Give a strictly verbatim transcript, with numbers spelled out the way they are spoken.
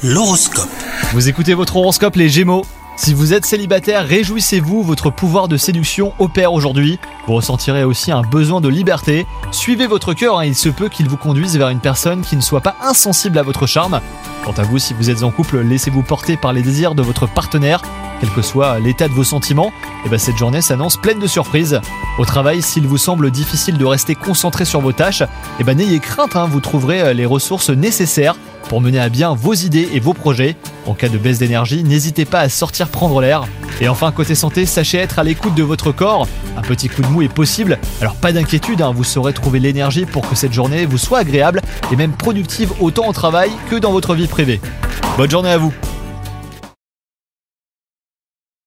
L'horoscope. Vous écoutez votre horoscope les Gémeaux. Si vous êtes célibataire, réjouissez-vous, votre pouvoir de séduction opère aujourd'hui. Vous ressentirez aussi un besoin de liberté. Suivez votre cœur, hein, il se peut qu'il vous conduise vers une personne qui ne soit pas insensible à votre charme. Quant à vous, si vous êtes en couple, laissez-vous porter par les désirs de votre partenaire. Quel que soit l'état de vos sentiments, et ben cette journée s'annonce pleine de surprises. Au travail, s'il vous semble difficile de rester concentré sur vos tâches, et ben n'ayez crainte, hein, vous trouverez les ressources nécessaires pour mener à bien vos idées et vos projets. En cas de baisse d'énergie, n'hésitez pas à sortir prendre l'air. Et enfin, côté santé, sachez être à l'écoute de votre corps. Un petit coup de mou est possible, alors pas d'inquiétude, hein, vous saurez trouver l'énergie pour que cette journée vous soit agréable et même productive autant au travail que dans votre vie privée. Bonne journée à vous!